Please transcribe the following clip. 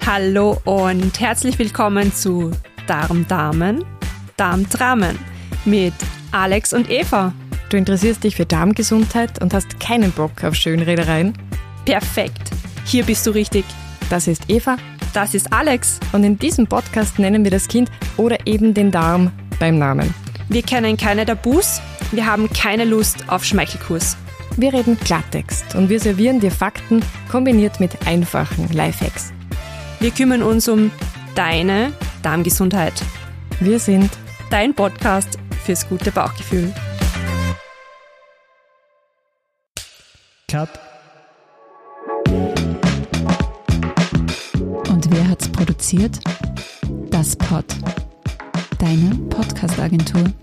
Hallo und herzlich willkommen zu Darmdamen, Darmdramen mit Alex und Eva. Du interessierst dich für Darmgesundheit und hast keinen Bock auf Schönredereien? Perfekt, hier bist du richtig. Das ist Eva. Das ist Alex. Und in diesem Podcast nennen wir das Kind oder eben den Darm beim Namen. Wir kennen keine Tabus, wir haben keine Lust auf Schmeichelkurs. Wir reden Klartext und wir servieren dir Fakten kombiniert mit einfachen Lifehacks. Wir kümmern uns um deine Darmgesundheit. Wir sind dein Podcast fürs gute Bauchgefühl. Cut. Und wer hat's produziert? Das Pod. Deine Podcast-Agentur.